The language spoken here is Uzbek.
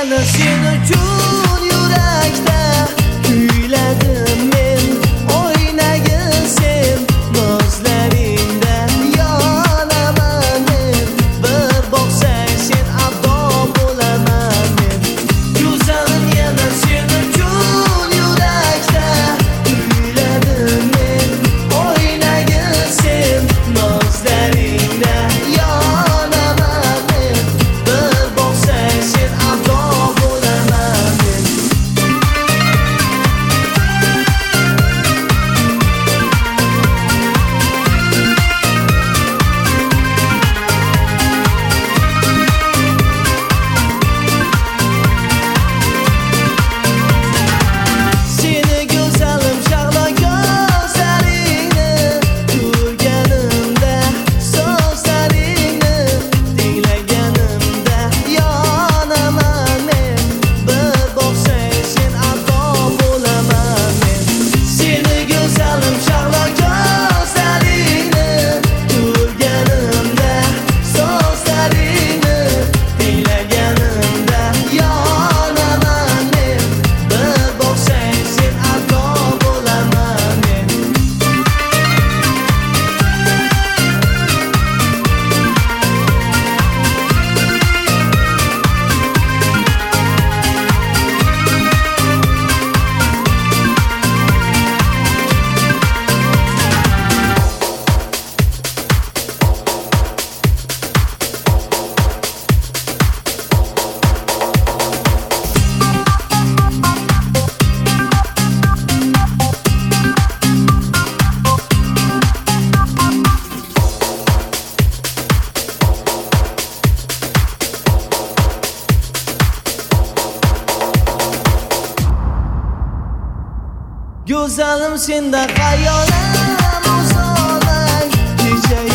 yana sen uchun yurakda kuyladim men o'ynagin sen nozlaringda yonaman men bir boqsang sen abdo bo'laman men go'zalim yana sen uchun yurakda kuyladim men o'ynagin sen nozlaringda yonaman men bir boqsang sen abdo bo'laman men seni go'zalim shahlo ko'zlaringni ko'rganimda so'zlaringni tinglaganimda yonaman men bir boqsang sen abdo bo'laman men seni go'zalim shahlo ko'zlaringni ko'rganimda so'zlaringni tinglaganimda yonaman men bir boqsang sen abdo bo'laman men go'zalim senda xayolim uzoqlang kecha